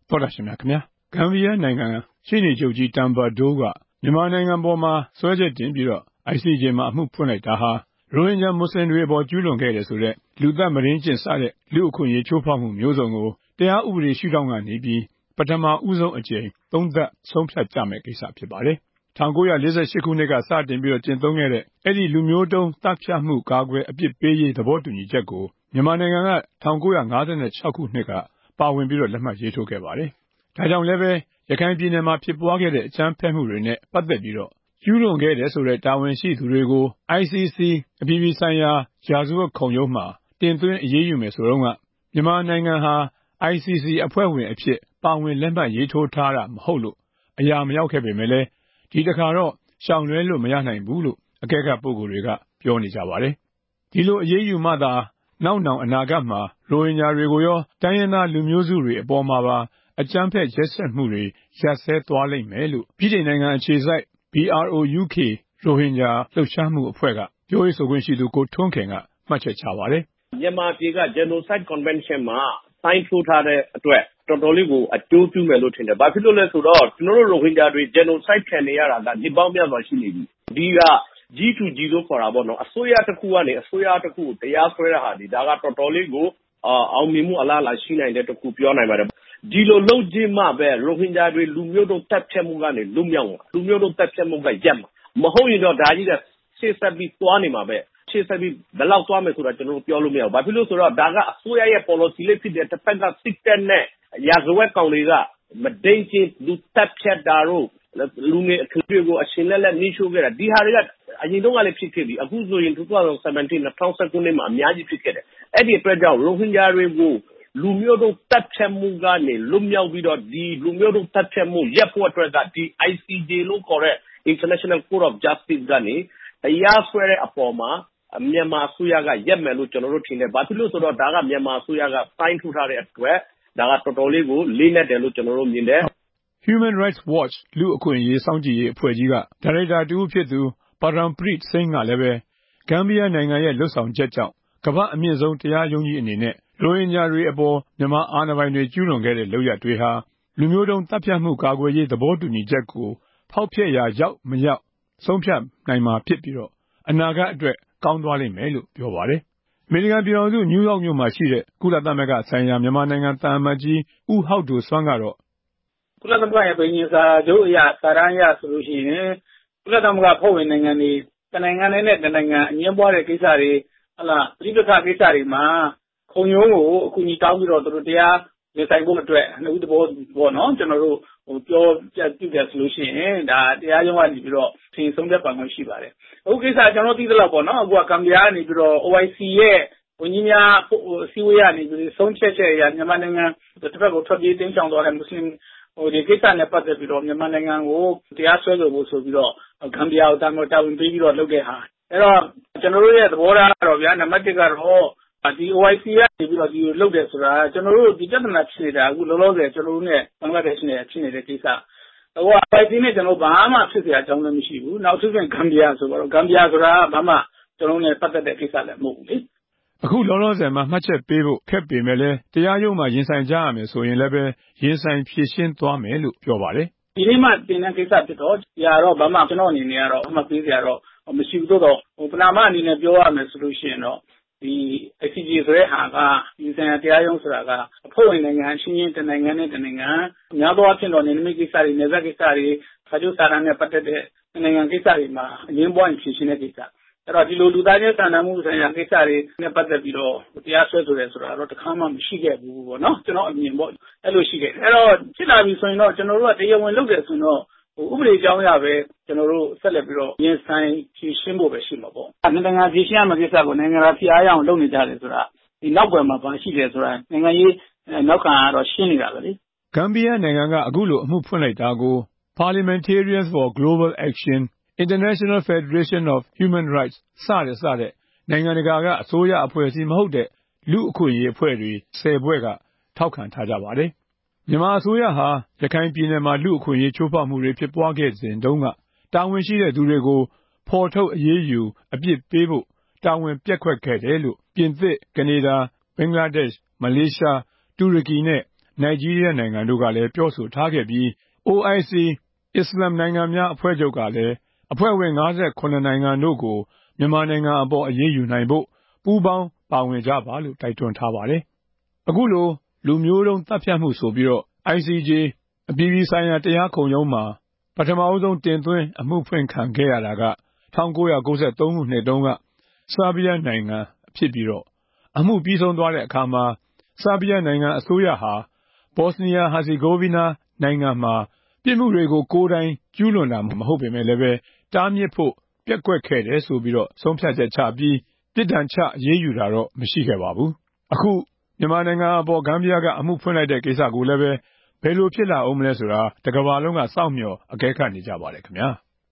သောတာရှင်များခင်ဗျာဂမ်ဘီယာနိုင်ငံရှေ့နေချုပ်ကြီးတမ်ဘာဒိုးကမြန်မာနိုင်ငံပေါ်မှာစွဲချက်တင်ပြီးတော့ ICJ မှာအမှုဖွင့်လိုက်တာဟာရိုဟင်ဂျာမွတ်စလင်တွေအပေါ်ကျူးလွန်ခဲ့တယ်ဆိုတဲ့လူသတ်မုဒိန်းကျင့်စတဲ့လူ့အခွင့်အရေးချိုးဖောက်မှုမျိုးစုံကိုတရားဥပဒေရှုထောင့်ကနေပြီးပထမဦးဆုံးအကြိမ်သုံးသပ်ဆုံးဖြတ်ကြမယ့်ကိစ္စဖြစ်ပါတယ်1948ခုနှစ်ကစတင်ပြီးတော့ကျင့်သုံးခဲ့တဲ့အဲ့ဒီလူမျိုးတုံးတပ်ဖြတ်မှုကာကွယ်အပြစ်ပေးရေးသဘောတူညီချက်ကိုမြန်မာနိုင်ငံက1956ခုနှစ်ကပါဝင်ပြီးတော့လက်မှတ်ရေးထိုးခဲ့ပါတယ်။ဒါကြောင့်လည်းပဲရခိုင်ပြည်နယ်မှာဖြစ်ပွားခဲ့တဲ့အကြမ်းဖက်မှုတွေနဲ့ပတ်သက်ပြီးတော့ကျူးလွန်ခဲ့တဲ့ဆိုတဲ့တာဝန်ရှိသူတွေကို ICC အပြည်ပြည်ဆိုင်ရာရာဇဝတ်ခုံရုံးမှာတင်သွင်းအရေးယူမယ်ဆိုတော့ကမြန်မာနိုင်ငံဟာ ICC အဖွဲ့ဝင်အဖြစ်ပါဝင်လက်မှတ်ရေးထိုးထားတာမဟုတ်လို့အရာမရောက်ခဲ့ပေမဲ့လည်းဒီတစ်ခါတော့ရှောင်လွဲလို့မရနိုင်ဘူးလို့အကဲခတ်ပုဂ္ဂိုလ်တွေကပြောနေကြပါတယ်။ဒီလိုအရေးယူမှသာနောက်နောင်အနာဂတ်မှာရိုဟင်ဂျာတွေကိုရောတိုင်းရင်းသားလူမျိုးစုတွေအပေါ်မှာပါအကြမ်းဖက်ရက်စက်မှုတွေရပ်ဆဲသွားလိမ့်မယ်လို့ပြည်ထောင်နိုင်ငံအခြေစိုက် BROUK ရိုဟင်ဂျာလှုပ်ရှားမှုအဖွဲ့ကပြောရေးဆိုခွင့်ရှိသူကိုထွန်းခင်ကမှတ်ချက်ချပါတယ်။မြန်မာပြည်က Genocide Convention မှာဆိုင်းထိုးထားတဲ့အတွက်တော်တော်လေးကိုအကျိုးပြုမယ်လို့ထင်တယ်။ဘာဖြစ်လို့လဲဆိုတော့ကျွန်တော်တို့ရိုဟင်ဂျာတွေ Genocide ခံနေရတာကဒီပေါင်းများစွာရှိနေပြီ။ဒီက G2G လို့ခေါ်တာပေါ့နော်။အစိုးရတစ်ခုကနေအစိုးရတစ်ခုကိုတရားစွဲတာဟာဒီဒါကတော်တော်လေးကိုအောင်မြင်မှုအလားအလာရှိနိုင်တဲ့တစ်ခုပြောနိုင်ပါတယ်။ဒီလိုလုပ်ခြင်းမှပဲရိုဟင်ဂျာတွေလူမျိုးတုံးတပ်ဖြတ်မှုကနေလွတ်မြောက်မှာလူမျိုးတုံးတပ်ဖြတ်မှုကရပ်မှာမဟုတ်ရင်တော့ဒါကြီးကရှေ့ဆက်ပြီးသွားနေမှာပဲရှေ့ဆက်ပြီးဘယ်လောက်သွားမယ်ဆိုတာကျွန်တော်တို့ပြောလို့မရဘူး။ဘာဖြစ်လို့ဆိုတော့ဒါကအစိုးရရဲ့ policy လေးဖြစ်တဲ့တစ်ဖက်ကစစ်တပ်နဲ့ရာဇဝတ်ကောင်တွေကမဒိန်ချင်းလူတပ်ဖြတ်တာတို့လူငယ်အခလေးတွေကိုအရှင်လက်လက်နှိရှို့ခဲ့တာဒီဟာတွေကအရင်တုန်းကလည်းဖြစ်ခဲ့ပြီအခုဆိုရင်2019မှာအများကြီးဖြစ်ခဲ့တယ်အဲ့ဒီအတွက်ကြောင့်ရိုဟင်ဂျာတွေကိုလူမျိုးတုံးတပ်ဖြတ်မှုကနေလွတ်မြောက်ပြီးတော့ဒီလူမျိုးတုံးတပ်ဖြတ်မှုရပ်ဖို့အတွက်ကဒီ ICJ လို့ခေါ်တဲ့ International Court of Justice ကနေတရားစွဲတဲ့အပေါ်မှာမြန်မာအစိုးရကရပ်မယ်လို့ကျွန်တော်တို့ထင်တယ်။ဘာဖြစ်လို့ဆိုတော့ဒါကမြန်မာအစိုးရကစိုင်းထူထားတဲ့အတွက်ဒါကတော်တော်လေးကိုလေးနက်တယ်လို့ကျွန်တော်တို့မြင်တယ်။ Human Rights Watch လူ့အခွင့်အရေးစောင့်ကြည့်ရေးအဖွဲ့ကြီးကဒါရိုက်တာတူဖြစ်သူပါရမ်ပရစ်စိန်ကလည်းပဲဂမ်ဘီယာနိုင်ငံရဲ့လွတ်ဆောင်ချက်ကြောင့်ကမ္ဘာအမြင့်ဆုံးတရားရုံးကြီးအနေနဲ့ရိုဟင်ဂျာတွေအပေါ်မြန်မာအာဏာပိုင်တွေကျူးလွန်ခဲ့တဲ့လုပ်ရပ်တွေဟာလူမျိုးတုံးတပ်ဖြတ်မှုကာကွယ်ရေးသဘောတူညီချက်ကိုဖောက်ဖျက်ရာရောက်မရောက်ဆုံးဖြတ်နိုင်မှာဖြစ်ပြီးတော့အနာဂတ်အတွက်ကောင်းသွားလိမ့်မယ်လို့ပြောပါတယ်။အမေရိကန်ပြည်ထောင်စုနယူးယောက်မြို့မှာရှိတဲ့ကုလသမဂ္ဂဆိုင်ရာမြန်မာနိုင်ငံသံအမတ်ကြီးဦးဟောက်ဒိုဆွမ်းကတော့ကုလသမဂ္ဂရဲ့ပြည်ညင်စာချုပ်အရစာတမ်းအရဆိုလို့ရှိရင်ကုလသမဂ္ဂဖွဲ့ဝင်နိုင်ငံတွေတနိုင်ငံနဲ့တနိုင်ငံအငြင်းပွားတဲ့ကိစ္စတွေပြည်ပကိစ္စတွေမှာခုံရုံးကိုအကူအညီတောင်းပြီးတော့သူတို့တရားရင်ဆိုင်ဖို့အတွက်နှုတ်သဘောပေါ့နော်ကျွန်တော်တို့ပြောပြပြုတယ်ဆိုလို့ရှိရင်ဒါတရားရုံးကနေပြီးတော့သင်ဆုံးဖြတ်ပိုင်ခွင့်ရှိပါတယ်အခုကိစ္စကျွန်တော်သိသလောက်ပေါ့နော်အခုကကမ်ဘီယာကနေပြီးတော့ OIC ရဲ့ဝန်ကြီးများအစည်းအဝေးကနေပြီးဆုံးဖြတ်ချက်အရမြန်မာနိုင်ငံတစ်ဖက်ကိုထွက်ပြေးတင်းချောင်သွားတဲ့မွတ်စလင်ဒီကိစ္စနဲ့ပတ်သက်ပြီးတော့မြန်မာနိုင်ငံကိုတရားစွဲဆိုဖို့ဆိုပြီးတော့ဂမ်ဘီယာကိုတာဝန်ပေးပြီးတော့လုပ်တဲ့ဟာအဲ့တော့ကျွန်တော်တို့ရဲ့သဘောထားကတော့ဗျာနံပါတ်1ကတော့ဒီ OIC ကနေပြီးတော့ဒီလုပ်တယ်ဆိုတာကျွန်တော်တို့ဒီပြဿနာဖြစ်နေတာအခုလောလောဆယ်ကျွန်တော်တို့နဲ့ဘင်္ဂလားဒေ့ရှ်နဲ့ဖြစ်နေတဲ့ကိစ္စဟို OIC နဲ့ကျွန်တော်ဘာမှဖြစ်เสียအကြောင်းလည်းမရှိဘူးနောက်တစ်ပြန်ဂမ်ဘီယာဆိုတော့ဂမ်ဘီယာဆိုတာဘာမှကျွန်တော်နဲ့ပတ်သက်တဲ့ကိစ္စလည်းမဟုတ်ဘူးလေအခုလောလောဆယ်မှာမှတ်ချက်ပေးဖို့ခက်ပေမဲ့လည်းတရားရုံးမှာရင်ဆိုင်ကြရမယ်ဆိုရင်လည်းပဲရင်ဆိုင်ဖြေရှင်းသွားမယ်လို့ပြောပါတယ်ဒီနေ့မှတင်တဲ့ကိစ္စဖြစ်တော့ဒီကတော့ဘာမှကျွန်တော်အနေနဲ့ကတော့အမှတ်ပေးစရာတော့မရှိဘူးတော့ပနာမအနေနဲ့ပြောရမယ်ဆိုလို့ရှိရင်တော့ဒီ ICJ ဆိုတဲ့ဟာကဒီဆိုင်ရာတရားရုံးဆိုတာကအဖွဲ့ဝင်နိုင်ငံအချင်းချင်းတနိုင်ငံနဲ့တနိုင်ငံအများသောအားဖြင့်တော့နယ်နိမိတ်ကိစ္စတွေနယ်စပ်ကိစ္စတွေခါကျိုးစာတမ်းနဲ့ပတ်သက်တဲ့နိုင်ငံကိစ္စတွေမှာအငင်းပွားရင်ဖြေရှင်းတဲ့ကိစ္စအဲ့တော့ဒီလိုလူသားချင်းစာနာမှုဆိုင်ရာကိစ္စတွေနဲ့ပတ်သက်ပြီးတော့တရားစွဲဆိုတယ်ဆိုတာတော့တစ်ခါမှမရှိခဲ့ဘူးပေါ့နော်ကျွန်တော်အမြင်ပေါ့အဲ့လိုရှိခဲ့အဲ့တော့ဖြစ်လာပြီဆိုရင်တော့ကျွန်တော်တို့ကတရားဝင်လုပ်တယ်ဆိုတော့ဥပဒေကြောင်းအရပဲကျွန်တော်တို့ဆက်လက်ပြီးတော့ရင်ဆိုင်ဖြေရှင်းဖို့ပဲရှိမှာပေါ့နိုင်ငံဖြေရှင်းရမယ့်ကိစ္စကိုနိုင်ငံရာဖိအားရအောင်လုပ်နေကြတယ်ဆိုတာဒီနောက်ွယ်မှာဘာရှိတယ်ဆိုတာနိုင်ငံရေးနောက်ခံကတော့ရှင်းနေတာပဲလေဂမ်ဘီယာနိုင်ငံကအခုလိုအမှုဖွင့်လိုက်တာကို Parliamentarians for Global Action International Federation of Human Rights စတဲ့နိုင်ငံတကာကအစိုးရအဖွဲ့အစည်းမဟုတ်တဲ့လူ့အခွင့်အရေးအဖွဲ့တွေ10ဖွဲ့ကထောက်ခံထားကြပါတယ်မြန်မာအစိုးရဟာရခိုင်ပြည်နယ်မှာလူ့အခွင့်အရေးချိုးဖောက်မှုတွေဖြစ်ပွားခဲ့စဉ်တုန်းကတာဝန်ရှိတဲ့သူတွေကိုဖော်ထုတ်အရေးယူအပြစ်ပေးဖို့တာဝန်ပျက်ကွက်ခဲ့တယ်လို့ပြင်သစ်ကနေဒါဘင်္ဂလားဒေ့ရှ်မလေးရှားတူရကီနဲ့နိုင်ဂျီးရီးယားနိုင်ငံတို့ကလည်းပြောဆိုထားခဲ့ပြီး OIC အစ္စလာမ်နိုင်ငံများအဖွဲ့ချုပ်ကလည်းအဖွဲ့ဝင်58နိုင်ငံတို့ကိုမြန်မာနိုင်ငံအပေါ်အရေးယူနိုင်ဖို့ပူးပေါင်းပါဝင်ကြပါလို့တိုက်တွန်းထားပါတယ်။အခုလိုလူမျိုးတုံးသတ်ဖြတ်မှုဆိုပြီးတော့ ICJ အပြည်ပြည်ဆိုင်ရာတရားခုံရုံးမှာပထမဆုံးတင်သွင်းအမှုဖွင့်ခံခဲ့ရတာက1993ခုနှစ်တုန်းကဆာဘီးယားနိုင်ငံဖြစ်ပြီးတော့အမှုပြီးဆုံးသွားတဲ့အခါမှာဆာဘီးယားနိုင်ငံအစိုးရဟာဘော့စနီးယားဟာဇီဂိုဗီနာနိုင်ငံမှာပြစ်မှုတွေကိုကိုယ်တိုင်ကျူးလွန်တာမဟုတ်ပေမဲ့လည်းပဲတားမြစ်ဖို့ပျက်ကွက်ခဲ့တယ်ဆိုပြီးတော့ဆုံးဖြတ်ချက်ချပြီးပြစ်ဒဏ်ချအရေးယူတာတော့မရှိခဲ့ပါဘူး။အခုမြန်မာနိုင်ငံအပေါ်ဂမ်ဘီယာကအမှုဖွင့်လိုက်တဲ့ကိစ္စကိုလည်းပဲဘယ်လိုဖြစ်လာအောင်မလဲဆိုတာတကမ္ဘာလုံးကစောင့်မျှော်အကဲခတ်နေကြပါတယ်ခင်ဗျာ။